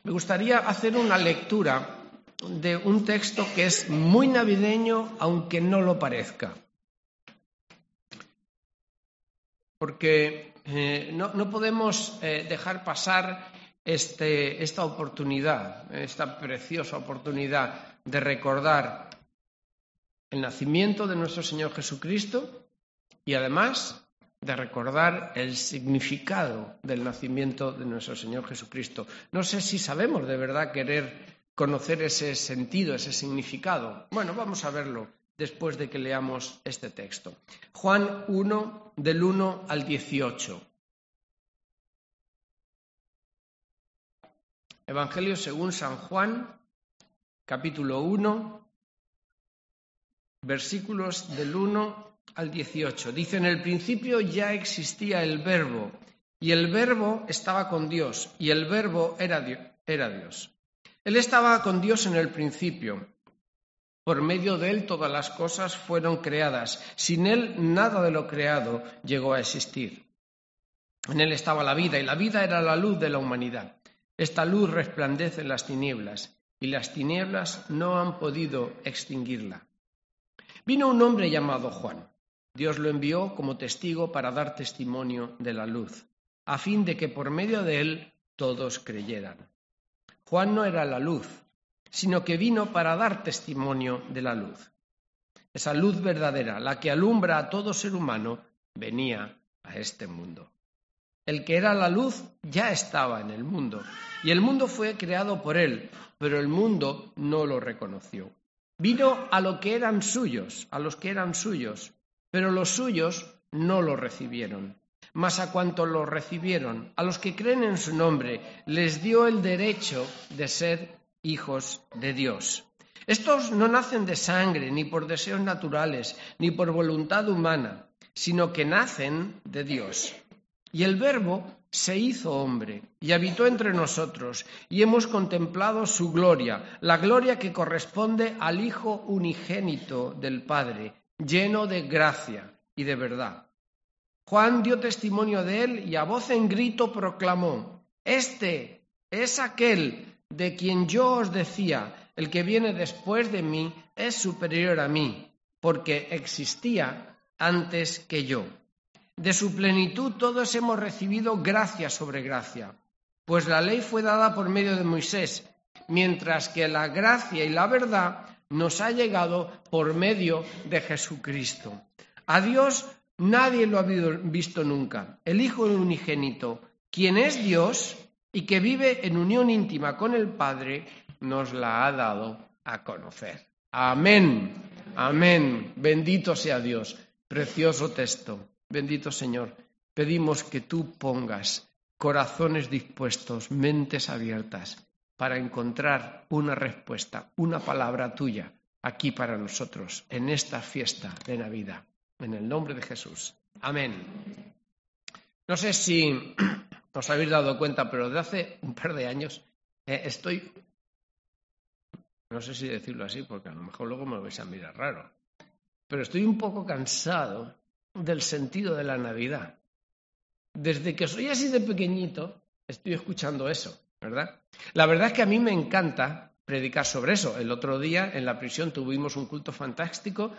me gustaría hacer una lectura de un texto que es muy navideño, aunque no lo parezca. Porque no podemos dejar pasar esta oportunidad, esta preciosa oportunidad de recordar el nacimiento de nuestro Señor Jesucristo y además de recordar el significado del nacimiento de nuestro Señor Jesucristo. No sé si sabemos de verdad querer conocer ese sentido, ese significado. Bueno, vamos a verlo después de que leamos este texto. Juan 1, del 1 al 18. Evangelio según San Juan, capítulo 1, versículos del 1 al 18. Dice: en el principio ya existía el Verbo, y el Verbo estaba con Dios, y el Verbo era Dios. Él estaba con Dios en el principio. Por medio de él todas las cosas fueron creadas. Sin él nada de lo creado llegó a existir. En él estaba la vida, y la vida era la luz de la humanidad. Esta luz resplandece en las tinieblas, y las tinieblas no han podido extinguirla. Vino un hombre llamado Juan. Dios lo envió como testigo para dar testimonio de la luz, a fin de que por medio de él todos creyeran. Juan no era la luz, sino que vino para dar testimonio de la luz. Esa luz verdadera, la que alumbra a todo ser humano, venía a este mundo. El que era la luz ya estaba en el mundo, y el mundo fue creado por él, pero el mundo no lo reconoció. Vino a los que eran suyos, pero los suyos no lo recibieron. Mas a cuantos lo recibieron, a los que creen en su nombre, les dio el derecho de ser hijos de Dios. Estos no nacen de sangre, ni por deseos naturales, ni por voluntad humana, sino que nacen de Dios. Y el Verbo se hizo hombre y habitó entre nosotros, y hemos contemplado su gloria, la gloria que corresponde al Hijo unigénito del Padre, lleno de gracia y de verdad. Juan dio testimonio de él y a voz en grito proclamó: Este es aquel de quien yo os decía, el que viene después de mí es superior a mí, porque existía antes que yo. De su plenitud todos hemos recibido gracia sobre gracia, pues la ley fue dada por medio de Moisés, mientras que la gracia y la verdad nos ha llegado por medio de Jesucristo. A Dios nadie lo ha visto nunca. El Hijo unigénito, quien es Dios y que vive en unión íntima con el Padre, nos la ha dado a conocer. Amén, amén. Bendito sea Dios. Precioso texto. Bendito Señor. Pedimos que tú pongas corazones dispuestos, mentes abiertas, para encontrar una respuesta, una palabra tuya aquí para nosotros, en esta fiesta de Navidad. En el nombre de Jesús. Amén. No sé si os habéis dado cuenta, pero de hace un par de años estoy, no sé si decirlo así, porque a lo mejor luego me vais a mirar raro, pero estoy un poco cansado del sentido de la Navidad. Desde que soy así de pequeñito, estoy escuchando eso, ¿verdad? La verdad es que a mí me encanta predicar sobre eso. El otro día en la prisión tuvimos un culto fantástico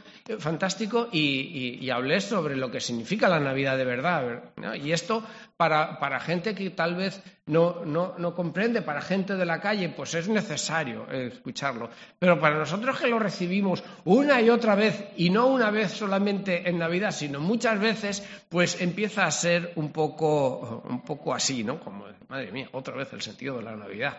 y hablé sobre lo que significa la Navidad de verdad, ¿no? Y esto para gente que tal vez no comprende, para gente de la calle, pues es necesario escucharlo. Pero para nosotros que lo recibimos una y otra vez, y no una vez solamente en Navidad, sino muchas veces, pues empieza a ser un poco así, ¿no? Como, madre mía, otra vez el sentido de la Navidad.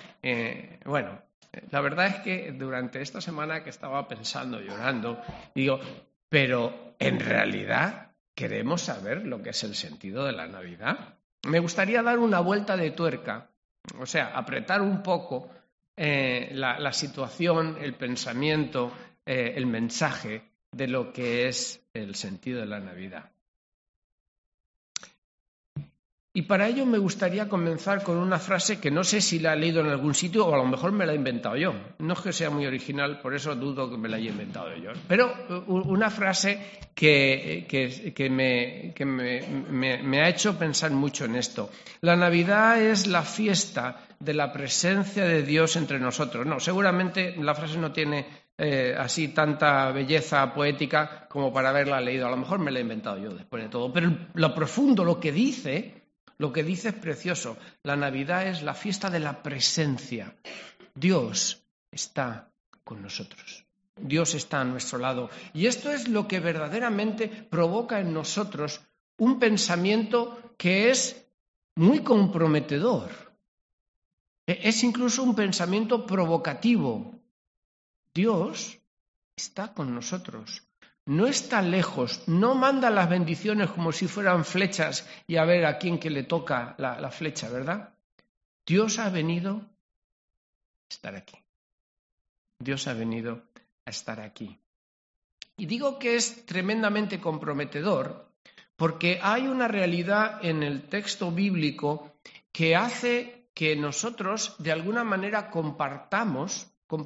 La verdad es que durante esta semana que estaba pensando, llorando, digo, pero en realidad queremos saber lo que es el sentido de la Navidad. Me gustaría dar una vuelta de tuerca, o sea, apretar un poco la situación, el pensamiento, el mensaje de lo que es el sentido de la Navidad. Y para ello me gustaría comenzar con una frase que no sé si la he leído en algún sitio o a lo mejor me la he inventado yo. No es que sea muy original, por eso dudo que me la haya inventado yo. Pero una frase que me ha hecho pensar mucho en esto. La Navidad es la fiesta de la presencia de Dios entre nosotros. No, seguramente la frase no tiene así tanta belleza poética como para haberla leído. A lo mejor me la he inventado yo después de todo. Pero lo profundo, lo que dice es precioso. La Navidad es la fiesta de la presencia. Dios está con nosotros. Dios está a nuestro lado. Y esto es lo que verdaderamente provoca en nosotros un pensamiento que es muy comprometedor. Es incluso un pensamiento provocativo. Dios está con nosotros. No está lejos, no manda las bendiciones como si fueran flechas y a ver a quién que le toca la flecha, ¿verdad? Dios ha venido a estar aquí. Dios ha venido a estar aquí. Y digo que es tremendamente comprometedor porque hay una realidad en el texto bíblico que hace que nosotros de alguna manera compartamos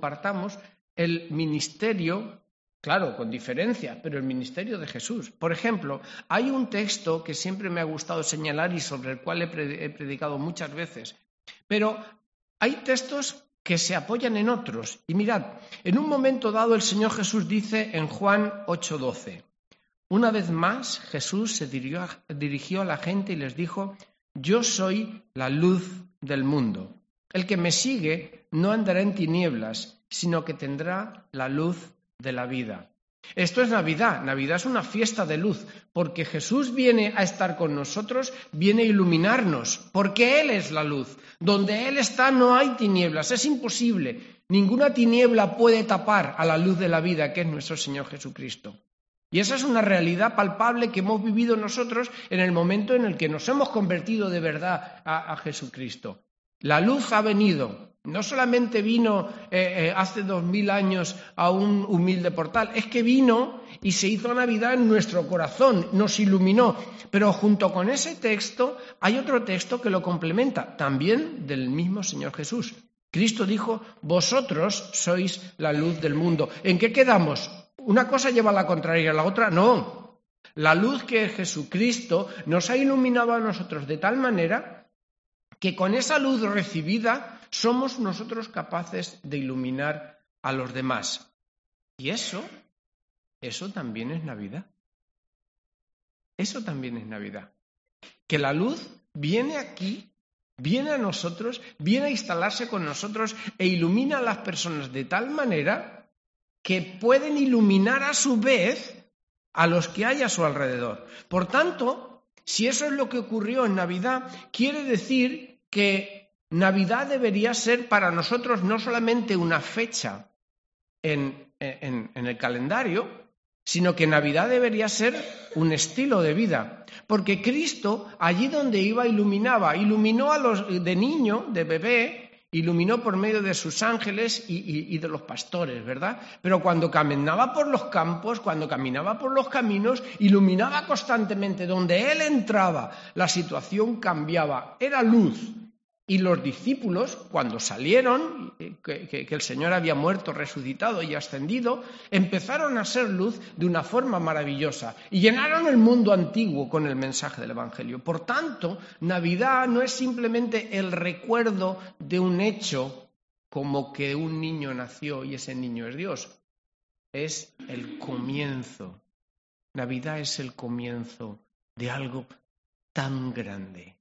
el ministerio, claro, con diferencia, pero el ministerio de Jesús. Por ejemplo, hay un texto que siempre me ha gustado señalar y sobre el cual he predicado muchas veces, pero hay textos que se apoyan en otros. Y mirad, en un momento dado el Señor Jesús dice en Juan 8:12, una vez más Jesús se dirigió a la gente y les dijo, yo soy la luz del mundo. El que me sigue no andará en tinieblas, sino que tendrá la luz de la vida. Esto es Navidad. Navidad es una fiesta de luz, porque Jesús viene a estar con nosotros, viene a iluminarnos, porque Él es la luz. Donde Él está no hay tinieblas, es imposible. Ninguna tiniebla puede tapar a la luz de la vida, que es nuestro Señor Jesucristo. Y esa es una realidad palpable que hemos vivido nosotros en el momento en el que nos hemos convertido de verdad a Jesucristo. La luz ha venido. No solamente vino hace 2000 años a un humilde portal, es que vino y se hizo Navidad en nuestro corazón, nos iluminó. Pero junto con ese texto hay otro texto que lo complementa, también del mismo Señor Jesús. Cristo dijo, vosotros sois la luz del mundo. ¿En qué quedamos? ¿Una cosa lleva a la contraria a la otra? No. La luz que es Jesucristo nos ha iluminado a nosotros de tal manera que con esa luz recibida somos nosotros capaces de iluminar a los demás. Y eso también es Navidad. Eso también es Navidad. Que la luz viene aquí, viene a nosotros, viene a instalarse con nosotros e ilumina a las personas de tal manera que pueden iluminar a su vez a los que hay a su alrededor. Por tanto, si eso es lo que ocurrió en Navidad, quiere decir que Navidad debería ser para nosotros no solamente una fecha en el calendario, sino que Navidad debería ser un estilo de vida. Porque Cristo, allí donde iba, iluminó a los de niño, de bebé, iluminó por medio de sus ángeles y de los pastores, ¿verdad? Pero cuando caminaba por los campos, cuando caminaba por los caminos, iluminaba constantemente. Donde Él entraba, la situación cambiaba. Era luz. Y los discípulos, cuando salieron, que el Señor había muerto, resucitado y ascendido, empezaron a ser luz de una forma maravillosa y llenaron el mundo antiguo con el mensaje del Evangelio. Por tanto, Navidad no es simplemente el recuerdo de un hecho como que un niño nació y ese niño es Dios. Es el comienzo. Navidad es el comienzo de algo tan grande,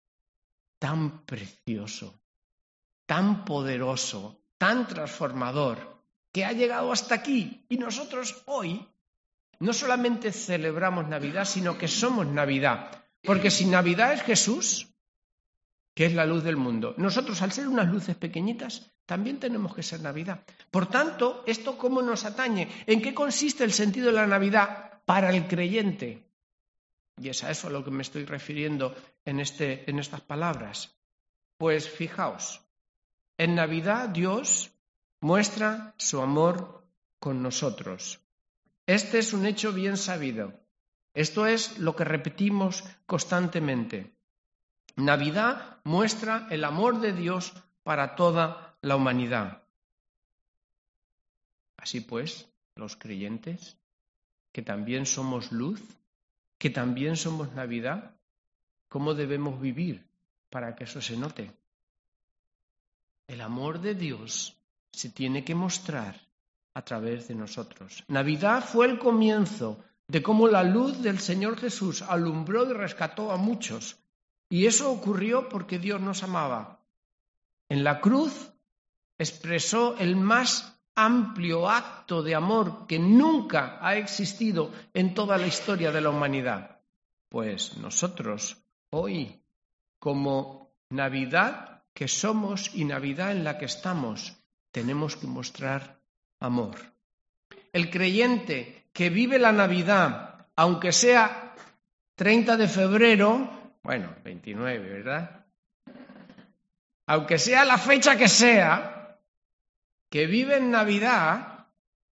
tan precioso, tan poderoso, tan transformador, que ha llegado hasta aquí. Y nosotros hoy no solamente celebramos Navidad, sino que somos Navidad. Porque si Navidad es Jesús, que es la luz del mundo, nosotros al ser unas luces pequeñitas, también tenemos que ser Navidad. Por tanto, ¿esto cómo nos atañe? ¿En qué consiste el sentido de la Navidad para el creyente? Y es a eso a lo que me estoy refiriendo en estas palabras. Pues fijaos, en Navidad Dios muestra su amor con nosotros. Este es un hecho bien sabido. Esto es lo que repetimos constantemente. Navidad muestra el amor de Dios para toda la humanidad. Así pues, los creyentes, que también somos luz, que también somos Navidad, ¿cómo debemos vivir para que eso se note? El amor de Dios se tiene que mostrar a través de nosotros. Navidad fue el comienzo de cómo la luz del Señor Jesús alumbró y rescató a muchos. Y eso ocurrió porque Dios nos amaba. En la cruz expresó el más amplio acto de amor que nunca ha existido en toda la historia de la humanidad. Pues nosotros hoy, como Navidad que somos y Navidad en la que estamos, tenemos que mostrar amor. El creyente que vive la Navidad, aunque sea 30 de febrero, bueno, 29, ¿verdad? Aunque sea la fecha que sea, que vive en Navidad,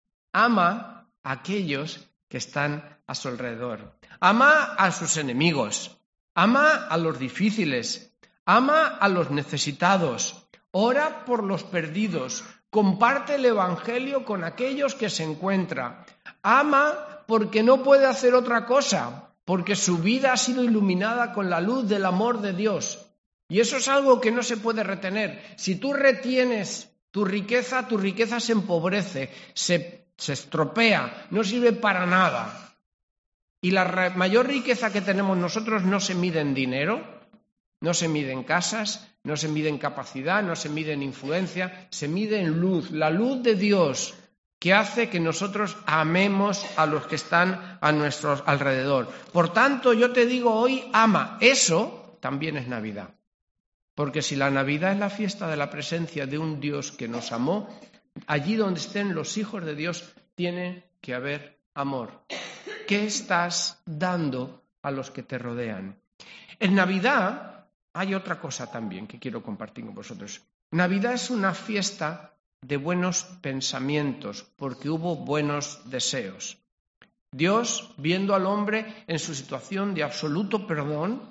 ama a aquellos que están a su alrededor. Ama a sus enemigos, ama a los difíciles, ama a los necesitados, ora por los perdidos, comparte el Evangelio con aquellos que se encuentran, ama porque no puede hacer otra cosa, porque su vida ha sido iluminada con la luz del amor de Dios. Y eso es algo que no se puede retener. Si tú retienes tu riqueza se empobrece, se estropea, no sirve para nada. Y la mayor riqueza que tenemos nosotros no se mide en dinero, no se mide en casas, no se mide en capacidad, no se mide en influencia, se mide en luz, la luz de Dios que hace que nosotros amemos a los que están a nuestro alrededor. Por tanto, yo te digo hoy, ama. Eso también es Navidad. Porque si la Navidad es la fiesta de la presencia de un Dios que nos amó, allí donde estén los hijos de Dios tiene que haber amor. ¿Qué estás dando a los que te rodean? En Navidad hay otra cosa también que quiero compartir con vosotros. Navidad es una fiesta de buenos pensamientos, porque hubo buenos deseos. Dios, viendo al hombre en su situación de absoluto perdón,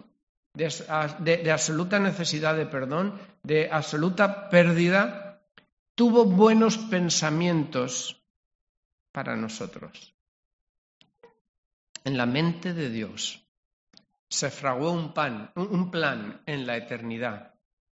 de absoluta necesidad de perdón, de absoluta pérdida, tuvo buenos pensamientos para nosotros. En la mente de Dios se fraguó un plan en la eternidad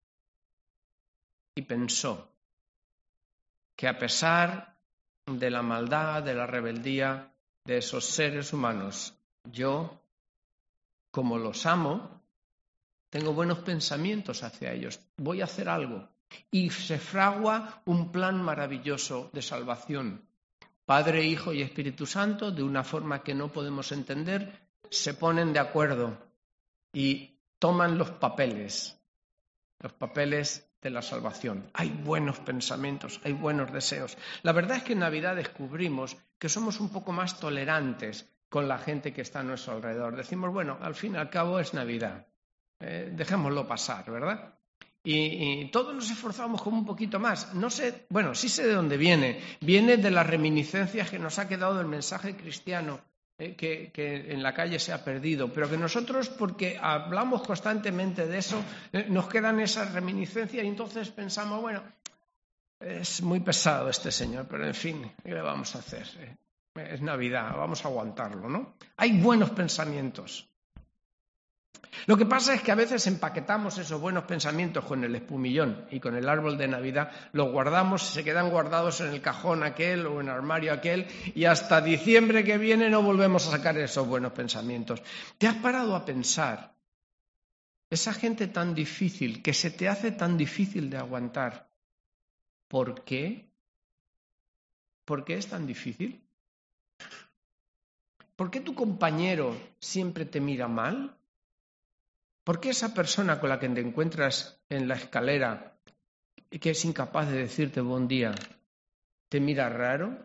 y pensó que a pesar de la maldad, de la rebeldía de esos seres humanos, yo, como los amo, tengo buenos pensamientos hacia ellos, voy a hacer algo. Y se fragua un plan maravilloso de salvación. Padre, Hijo y Espíritu Santo, de una forma que no podemos entender, se ponen de acuerdo y toman los papeles de la salvación. Hay buenos pensamientos, hay buenos deseos. La verdad es que en Navidad descubrimos que somos un poco más tolerantes con la gente que está a nuestro alrededor. Decimos, bueno, al fin y al cabo es Navidad, dejémoslo pasar, ¿verdad? Y todos nos esforzamos como un poquito más. No sé, bueno, sí sé de dónde viene. Viene de las reminiscencias que nos ha quedado del mensaje cristiano que en la calle se ha perdido, pero que nosotros, porque hablamos constantemente de eso, nos quedan esas reminiscencias y entonces pensamos, bueno, es muy pesado este señor, pero en fin, ¿qué le vamos a hacer? Es Navidad, vamos a aguantarlo, ¿no? Hay buenos pensamientos. Lo que pasa es que a veces empaquetamos esos buenos pensamientos con el espumillón y con el árbol de Navidad, los guardamos, se quedan guardados en el cajón aquel o en el armario aquel y hasta diciembre que viene no volvemos a sacar esos buenos pensamientos. ¿Te has parado a pensar? Esa gente tan difícil, que se te hace tan difícil de aguantar, ¿por qué? ¿Por qué es tan difícil? ¿Por qué tu compañero siempre te mira mal? ¿Por qué esa persona con la que te encuentras en la escalera y que es incapaz de decirte buen día, te mira raro?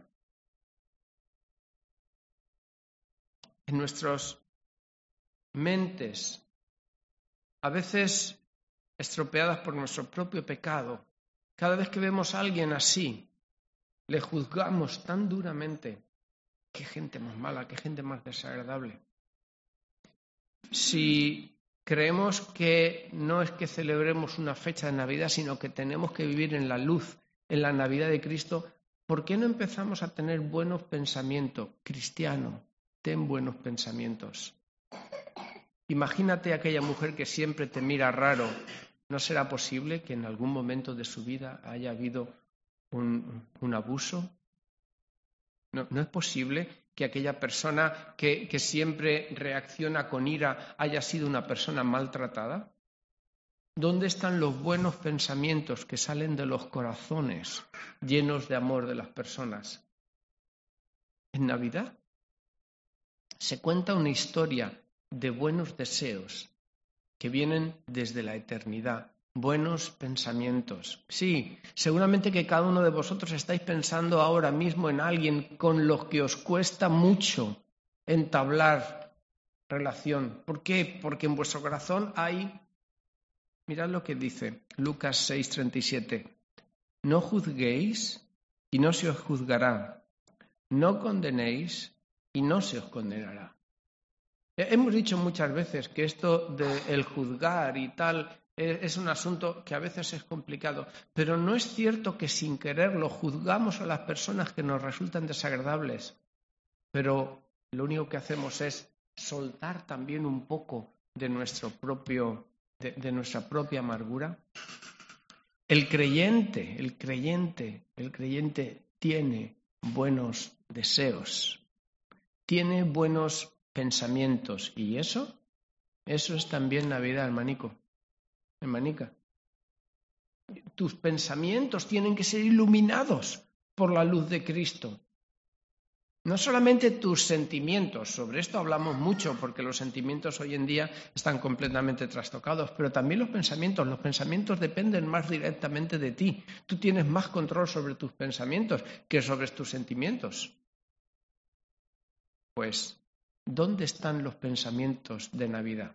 En nuestras mentes, a veces estropeadas por nuestro propio pecado, cada vez que vemos a alguien así, le juzgamos tan duramente. Qué gente más mala, qué gente más desagradable. Si creemos que no es que celebremos una fecha de Navidad, sino que tenemos que vivir en la luz, en la Navidad de Cristo, ¿por qué no empezamos a tener buenos pensamientos? Cristiano, ten buenos pensamientos. Imagínate a aquella mujer que siempre te mira raro ¿No será posible que en algún momento de su vida haya habido un abuso? ¿No es posible que aquella persona que siempre reacciona con ira haya sido una persona maltratada? ¿Dónde están los buenos pensamientos que salen de los corazones llenos de amor de las personas? En Navidad se cuenta una historia de buenos deseos que vienen desde la eternidad, buenos pensamientos. Sí, seguramente que cada uno de vosotros estáis pensando ahora mismo en alguien con los que os cuesta mucho entablar relación. ¿Por qué? Porque en vuestro corazón hay... Mirad lo que dice Lucas 6:37. No juzguéis y no se os juzgará. No condenéis y no se os condenará. Hemos dicho muchas veces que esto del juzgar y tal es un asunto que a veces es complicado, pero no es cierto que sin quererlo juzgamos a las personas que nos resultan desagradables, pero lo único que hacemos es soltar también un poco de nuestra propia amargura. El creyente tiene buenos deseos, tiene buenos pensamientos, y eso es también Navidad, hermanica. Tus pensamientos tienen que ser iluminados por la luz de Cristo. No solamente tus sentimientos, sobre esto hablamos mucho porque los sentimientos hoy en día están completamente trastocados, pero también los pensamientos dependen más directamente de ti. Tú tienes más control sobre tus pensamientos que sobre tus sentimientos. Pues, ¿dónde están los pensamientos de Navidad?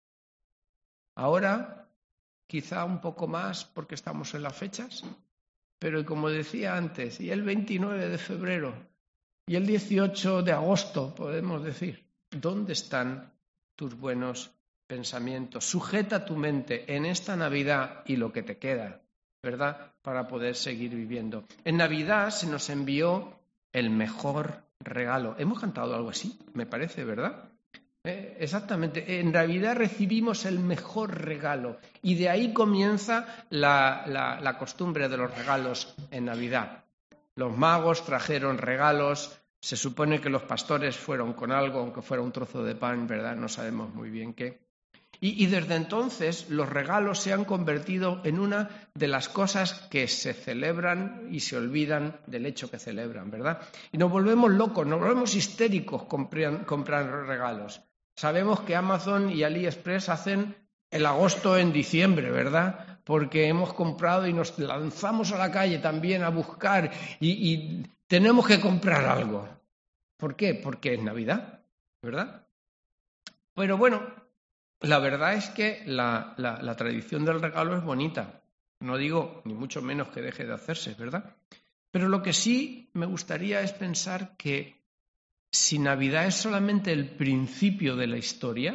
Ahora, quizá un poco más porque estamos en las fechas, pero como decía antes, y el 29 de febrero, y el 18 de agosto, podemos decir, ¿dónde están tus buenos pensamientos? Sujeta tu mente en esta Navidad y lo que te queda, ¿verdad?, para poder seguir viviendo. En Navidad se nos envió el mejor regalo. Hemos cantado algo así, me parece, ¿verdad? Exactamente. En Navidad recibimos el mejor regalo y de ahí comienza la costumbre de los regalos en Navidad. Los magos trajeron regalos, se supone que los pastores fueron con algo, aunque fuera un trozo de pan, ¿verdad? No sabemos muy bien qué. Y desde entonces los regalos se han convertido en una de las cosas que se celebran y se olvidan del hecho que celebran, ¿verdad? Y nos volvemos locos, nos volvemos histéricos comprando regalos. Sabemos que Amazon y AliExpress hacen el agosto en diciembre, ¿verdad? Porque hemos comprado y nos lanzamos a la calle también a buscar y tenemos que comprar algo. ¿Por qué? Porque es Navidad, ¿verdad? Pero bueno, la verdad es que la tradición del regalo es bonita. No digo ni mucho menos que deje de hacerse, ¿verdad? Pero lo que sí me gustaría es pensar que si Navidad es solamente el principio de la historia,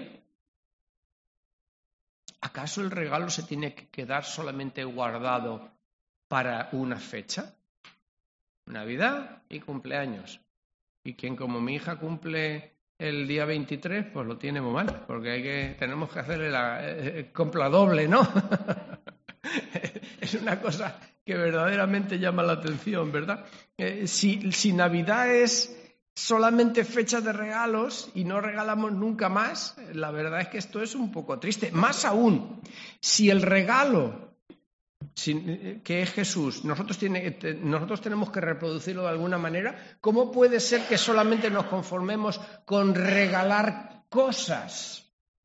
¿acaso el regalo se tiene que quedar solamente guardado para una fecha? Navidad y cumpleaños. Y quien como mi hija cumple el día 23, pues lo tiene muy mal, porque tenemos que hacerle la compra doble, ¿no? Es una cosa que verdaderamente llama la atención, ¿verdad? Si Navidad es solamente fecha de regalos y no regalamos nunca más, la verdad es que esto es un poco triste. Más aún, si el regalo que es Jesús, nosotros tenemos que reproducirlo de alguna manera, ¿cómo puede ser que solamente nos conformemos con regalar cosas?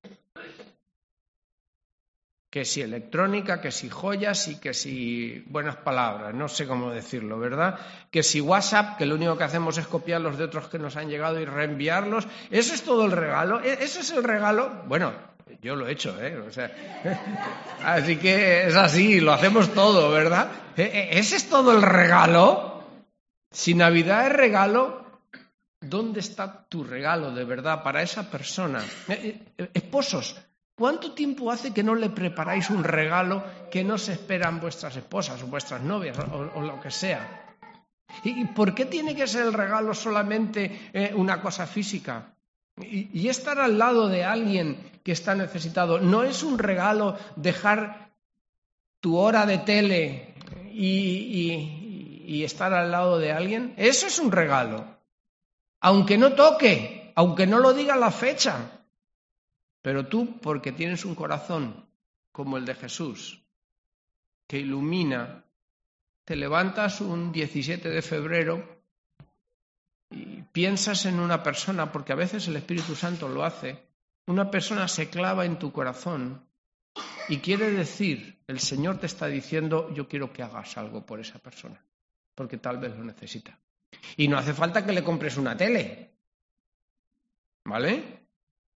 Que si electrónica, que si joyas y que si buenas palabras, no sé cómo decirlo, ¿verdad? Que si WhatsApp, que lo único que hacemos es copiar los de otros que nos han llegado y reenviarlos. ¿Eso es todo el regalo? ¿Ese es el regalo? Bueno, yo lo he hecho, O sea, así que es así, lo hacemos todo, ¿verdad? ¿Ese es todo el regalo? Si Navidad es regalo, ¿dónde está tu regalo de verdad para esa persona? Esposos, ¿cuánto tiempo hace que no le preparáis un regalo que no se esperan vuestras esposas o vuestras novias o lo que sea? ¿Y por qué tiene que ser el regalo solamente una cosa física? Y estar al lado de alguien que está necesitado. No es un regalo dejar tu hora de tele y estar al lado de alguien, eso es un regalo. Aunque no toque, aunque no lo diga la fecha, pero tú, porque tienes un corazón como el de Jesús, que ilumina, te levantas un 17 de febrero y piensas en una persona, porque a veces el Espíritu Santo lo hace, una persona se clava en tu corazón y quiere decir, el Señor te está diciendo, yo quiero que hagas algo por esa persona, porque tal vez lo necesita. Y no hace falta que le compres una tele, ¿vale?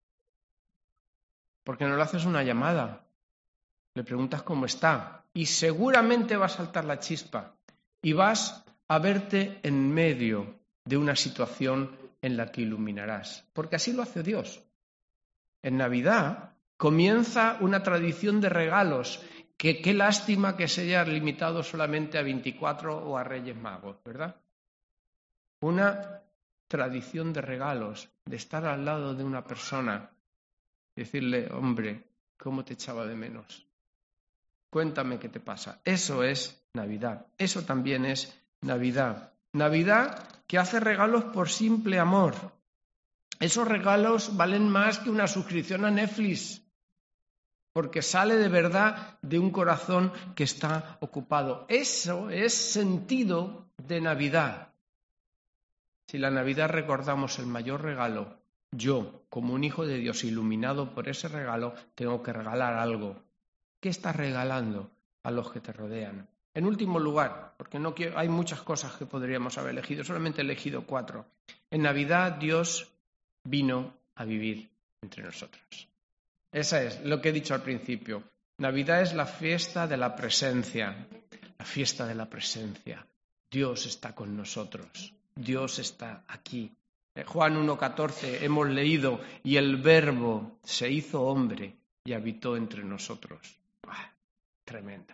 Porque no le haces una llamada, le preguntas cómo está y seguramente va a saltar la chispa y vas a verte en medio de una situación en la que iluminarás, porque así lo hace Dios. En Navidad comienza una tradición de regalos, que qué lástima que se haya limitado solamente a 24 o a Reyes Magos, ¿verdad? Una tradición de regalos, de estar al lado de una persona, decirle, hombre, ¿cómo te echaba de menos? Cuéntame qué te pasa. Eso es Navidad, eso también es Navidad. Navidad que hace regalos por simple amor. Esos regalos valen más que una suscripción a Netflix, porque sale de verdad de un corazón que está ocupado. Eso es sentido de Navidad. Si la Navidad recordamos el mayor regalo, yo, como un hijo de Dios iluminado por ese regalo, tengo que regalar algo. ¿Qué estás regalando a los que te rodean? En último lugar, porque hay muchas cosas que podríamos haber elegido, solamente he elegido 4. En Navidad Dios vino a vivir entre nosotros. Esa es lo que he dicho al principio. Navidad es la fiesta de la presencia, la fiesta de la presencia. Dios está con nosotros, Dios está aquí. En Juan 1,14 hemos leído, y el Verbo se hizo hombre y habitó entre nosotros. Tremendo.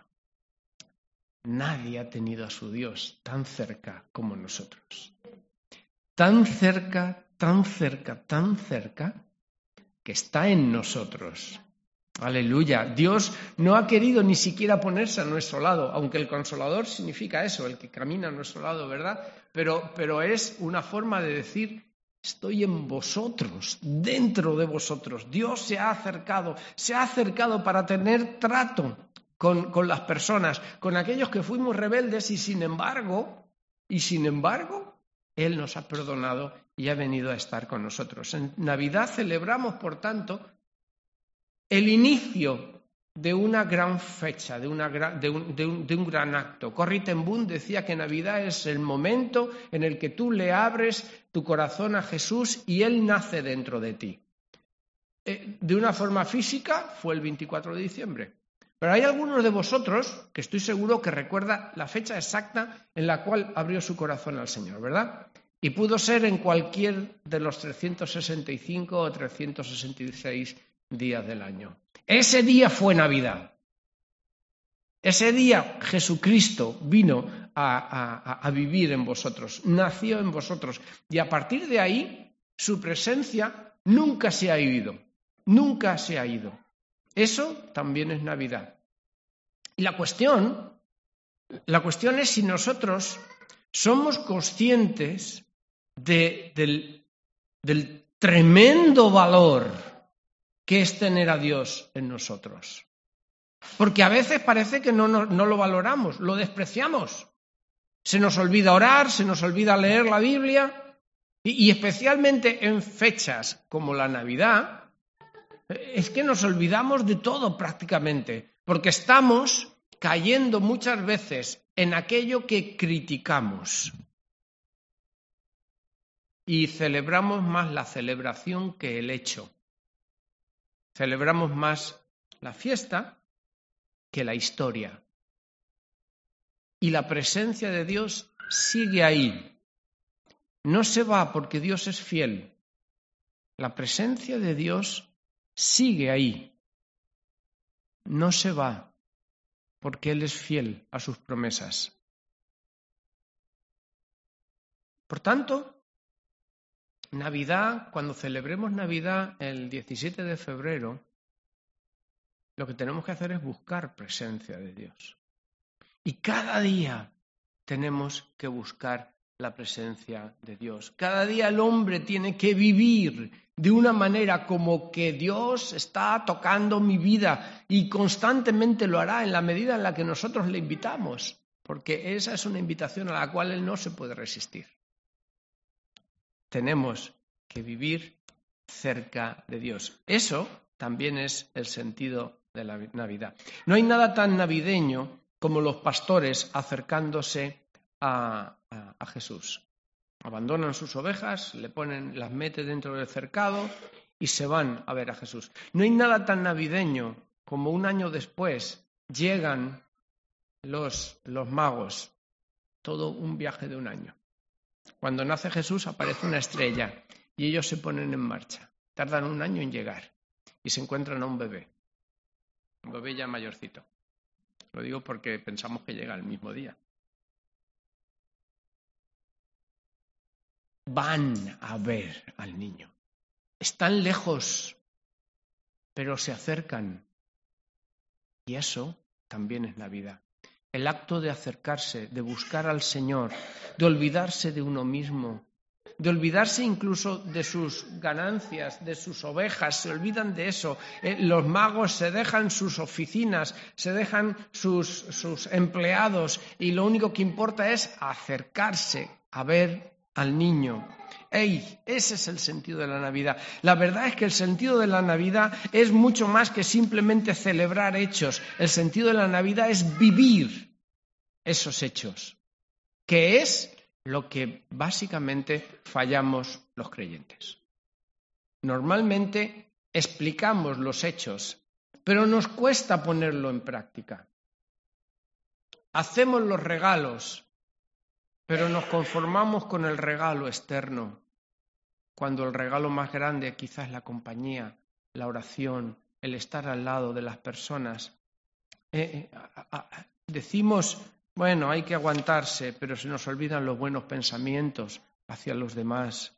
Nadie ha tenido a su Dios tan cerca como nosotros. Tan cerca, tan cerca, tan cerca, que está en nosotros. Aleluya. Dios no ha querido ni siquiera ponerse a nuestro lado, aunque el Consolador significa eso, el que camina a nuestro lado, ¿verdad? Pero es una forma de decir, estoy en vosotros, dentro de vosotros. Dios se ha acercado para tener trato con las personas, con aquellos que fuimos rebeldes y sin embargo, Él nos ha perdonado y ha venido a estar con nosotros. En Navidad celebramos, por tanto, el inicio de una gran fecha, de un gran acto. Corrie ten Boom decía que Navidad es el momento en el que tú le abres tu corazón a Jesús y Él nace dentro de ti. De una forma física fue el 24 de diciembre. Pero hay algunos de vosotros que estoy seguro que recuerda la fecha exacta en la cual abrió su corazón al Señor, ¿verdad? Y pudo ser en cualquier de los 365 o 366 días del año. Ese día fue Navidad. Ese día Jesucristo vino a vivir en vosotros, nació en vosotros. Y a partir de ahí, su presencia nunca se ha ido. Nunca se ha ido. Eso también es Navidad. Y la cuestión es si nosotros somos conscientes del tremendo valor que es tener a Dios en nosotros. Porque a veces parece que no lo valoramos, lo despreciamos. Se nos olvida orar, se nos olvida leer la Biblia y especialmente en fechas como la Navidad, es que nos olvidamos de todo prácticamente, porque estamos cayendo muchas veces en aquello que criticamos. Y celebramos más la celebración que el hecho. Celebramos más la fiesta que la historia. Y la presencia de Dios sigue ahí. No se va porque Dios es fiel. La presencia de Dios sigue ahí. No se va porque Él es fiel a sus promesas. Por tanto, Navidad, cuando celebremos Navidad el 17 de febrero, Lo que tenemos que hacer es buscar presencia de Dios. Y cada día tenemos que buscar la presencia de Dios. Cada día el hombre tiene que vivir de una manera como que Dios está tocando mi vida y constantemente lo hará en la medida en la que nosotros le invitamos, porque esa es una invitación a la cual él no se puede resistir. Tenemos que vivir cerca de Dios. Eso también es el sentido de la Navidad. No hay nada tan navideño como los pastores acercándose a Jesús. Abandonan sus ovejas, las mete dentro del cercado y se van a ver a Jesús. No hay nada tan navideño como un año después llegan los magos, todo un viaje de un año. Cuando nace Jesús aparece una estrella y ellos se ponen en marcha. Tardan un año en llegar y se encuentran a un bebé ya mayorcito. Lo digo porque pensamos que llega el mismo día. Van a ver al niño. Están lejos, pero se acercan. Y eso también es Navidad. El acto de acercarse, de buscar al Señor, de olvidarse de uno mismo, de olvidarse incluso de sus ganancias, de sus ovejas, se olvidan de eso. Los magos se dejan sus oficinas, se dejan sus empleados y lo único que importa es acercarse a ver al niño. Ese es el sentido de la Navidad. La verdad es que el sentido de la Navidad es mucho más que simplemente celebrar hechos. El sentido de la Navidad es vivir esos hechos, que es lo que básicamente fallamos los creyentes. Normalmente explicamos los hechos, pero nos cuesta ponerlo en práctica. Hacemos los regalos, pero nos conformamos con el regalo externo, cuando el regalo más grande quizás es la compañía, la oración, el estar al lado de las personas. Decimos, bueno, hay que aguantarse, pero se nos olvidan los buenos pensamientos hacia los demás.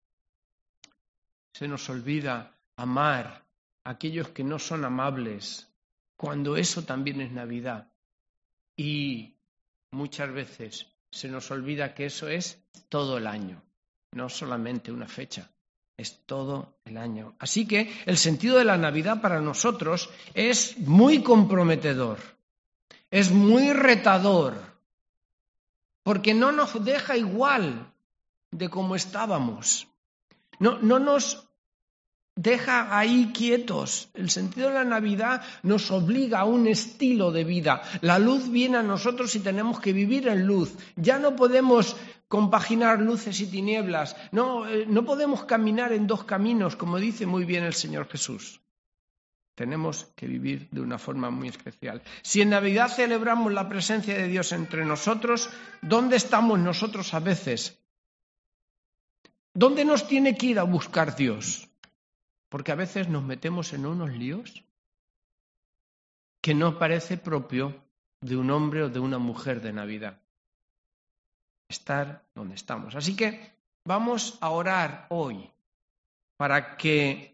Se nos olvida amar a aquellos que no son amables, cuando eso también es Navidad. Y muchas veces se nos olvida que eso es todo el año, no solamente una fecha, es todo el año. Así que el sentido de la Navidad para nosotros es muy comprometedor, es muy retador, porque no nos deja igual de como estábamos, no nos deja ahí quietos. El sentido de la Navidad nos obliga a un estilo de vida. La luz viene a nosotros y tenemos que vivir en luz. Ya no podemos compaginar luces y tinieblas. No podemos caminar en dos caminos, como dice muy bien el Señor Jesús. Tenemos que vivir de una forma muy especial. Si en Navidad celebramos la presencia de Dios entre nosotros, ¿dónde estamos nosotros a veces? ¿Dónde nos tiene que ir a buscar Dios? Porque a veces nos metemos en unos líos que no parece propio de un hombre o de una mujer de Navidad. Estar donde estamos. Así que vamos a orar hoy para que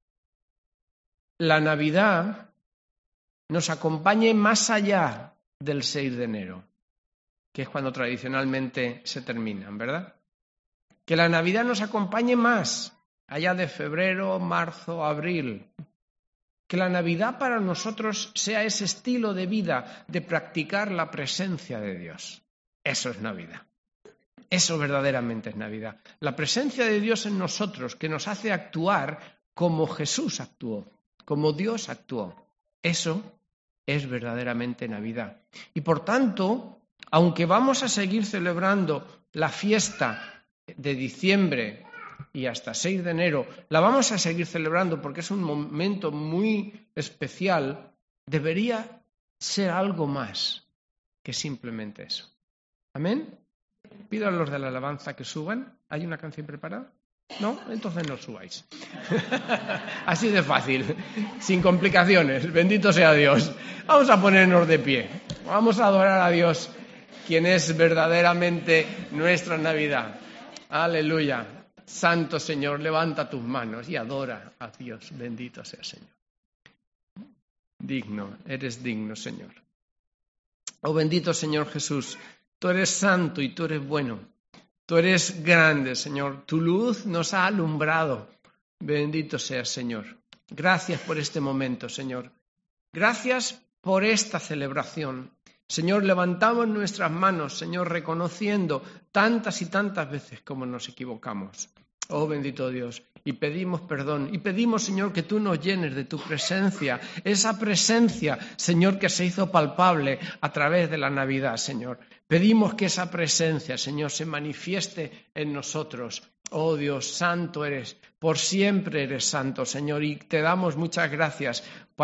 la Navidad nos acompañe más allá del 6 de enero, que es cuando tradicionalmente se terminan, ¿verdad? Que la Navidad nos acompañe más allá de febrero, marzo, abril. Que la Navidad para nosotros sea ese estilo de vida de practicar la presencia de Dios. Eso es Navidad. Eso verdaderamente es Navidad. La presencia de Dios en nosotros que nos hace actuar como Jesús actuó, como Dios actuó. Eso es verdaderamente Navidad. Y por tanto, aunque vamos a seguir celebrando la fiesta de diciembre y hasta 6 de enero, la vamos a seguir celebrando porque es un momento muy especial, debería ser algo más que simplemente eso. ¿Amén? Pido a los de la alabanza que suban. ¿Hay una canción preparada? ¿No? Entonces no subáis. Así de fácil, sin complicaciones. Bendito sea Dios. Vamos a ponernos de pie. Vamos a adorar a Dios, quien es verdaderamente nuestra Navidad. Aleluya. Santo Señor, levanta tus manos y adora a Dios. Bendito sea el Señor. eres digno, Señor. Oh bendito Señor Jesús, tú eres santo y tú eres bueno. Tú eres grande, Señor. Tu luz nos ha alumbrado. Bendito seas, Señor. Gracias por este momento, Señor. Gracias por esta celebración. Señor, levantamos nuestras manos, Señor, reconociendo tantas y tantas veces como nos equivocamos. Oh bendito Dios, y pedimos perdón, y pedimos, Señor, que tú nos llenes de tu presencia, esa presencia, Señor, que se hizo palpable a través de la Navidad, Señor. Pedimos que esa presencia, Señor, se manifieste en nosotros. Oh Dios, santo eres, por siempre eres santo, Señor, y te damos muchas gracias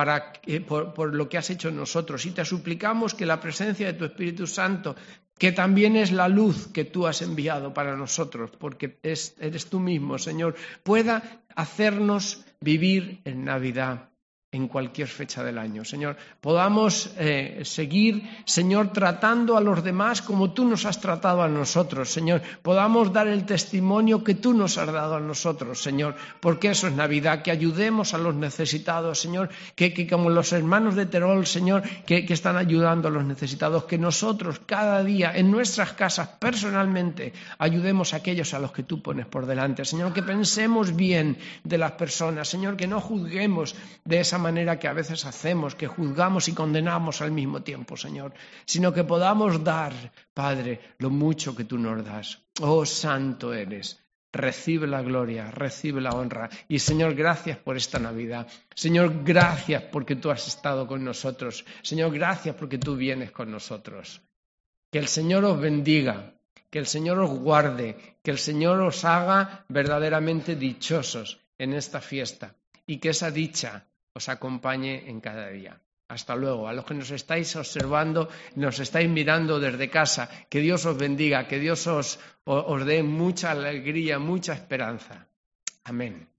por lo que has hecho en nosotros, y te suplicamos que la presencia de tu Espíritu Santo, que también es la luz que tú has enviado para nosotros, porque eres tú mismo, Señor, pueda hacernos vivir en Navidad, en cualquier fecha del año. Señor, podamos seguir, Señor, tratando a los demás como tú nos has tratado a nosotros, Señor. Podamos dar el testimonio que tú nos has dado a nosotros, Señor, porque eso es Navidad, que ayudemos a los necesitados, Señor, que como los hermanos de Terol, Señor, que están ayudando a los necesitados, que nosotros cada día en nuestras casas personalmente ayudemos a aquellos a los que tú pones por delante, Señor, que pensemos bien de las personas, Señor, que no juzguemos de esa manera que a veces hacemos, que juzgamos y condenamos al mismo tiempo, Señor, sino que podamos dar, Padre, lo mucho que tú nos das. Oh, santo eres. Recibe la gloria, recibe la honra. Y, Señor, gracias por esta Navidad. Señor, gracias porque tú has estado con nosotros. Señor, gracias porque tú vienes con nosotros. Que el Señor os bendiga, que el Señor os guarde, que el Señor os haga verdaderamente dichosos en esta fiesta y que esa dicha os acompañe en cada día. Hasta luego. A los que nos estáis observando, nos estáis mirando desde casa, que Dios os bendiga, que Dios os dé mucha alegría, mucha esperanza. Amén.